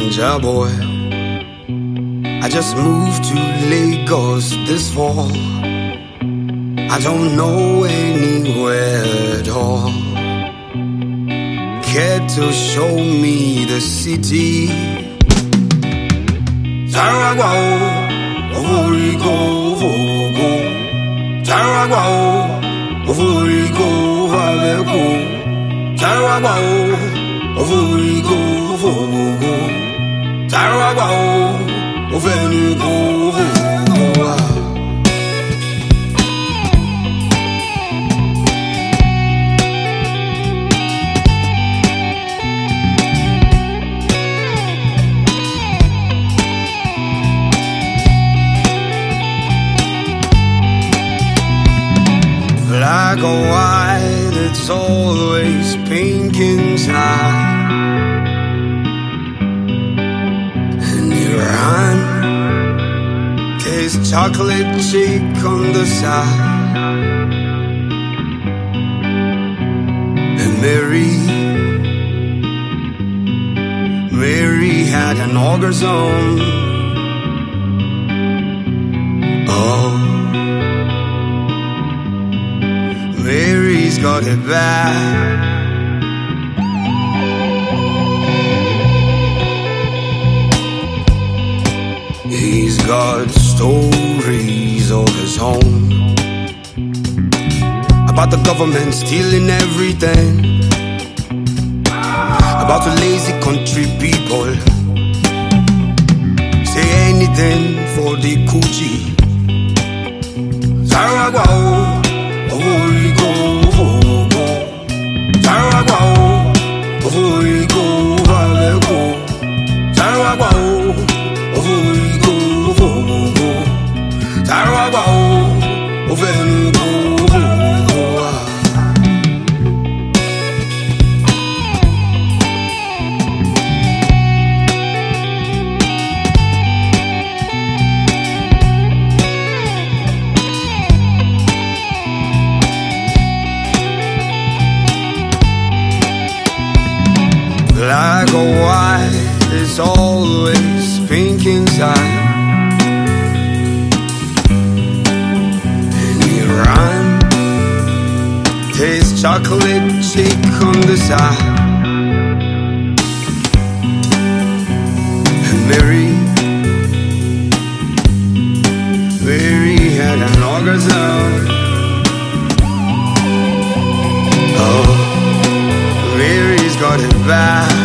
stranger boy. I just moved to Lagos this fall. I don't know anywhere at all. Care to show me the city? Taragua, Ovorigo, Vogo. Taragua, Ovorigo, Valego. Taragua, Ovorigo, Vogo. Taragua, Ovenigo, Vogo. Like a white that's always pink inside, and your hand tastes chocolate chick on the side. And Mary had an orgasm. Oh, Mary's got it bad. He's got stories of his own about the government stealing everything, about the lazy country people. Say anything for the coochie. Taragua, Ovorigo, Vogo. Taragua, Ovorigo, Valego. Taragua, Ovorigo, Vogo. Taragua, Ovenigo, Vogo. Like a white is always pink inside, and your rhyme tastes chocolate chick on the side. And Mary had an orgasm. Oh, Mary's got it bad.